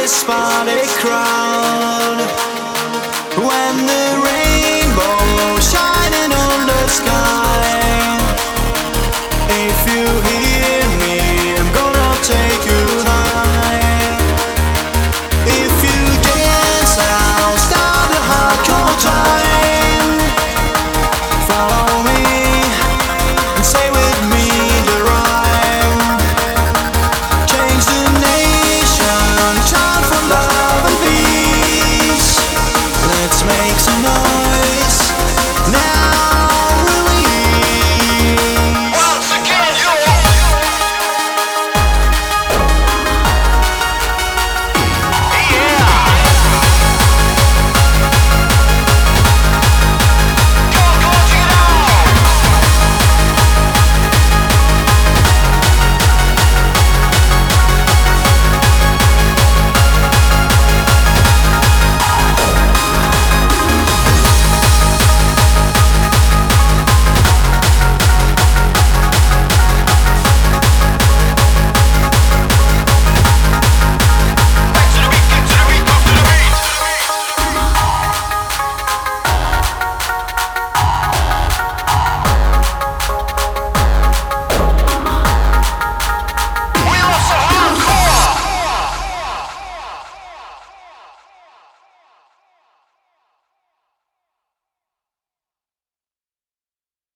this party crowd. When the rainbow shining on the sky. If you hear me, I'm gonna take you high. If you dance, I'll start a hardcore time. Follow me and say with me the rhyme. Change the nation, chant for love and peace. Let's make some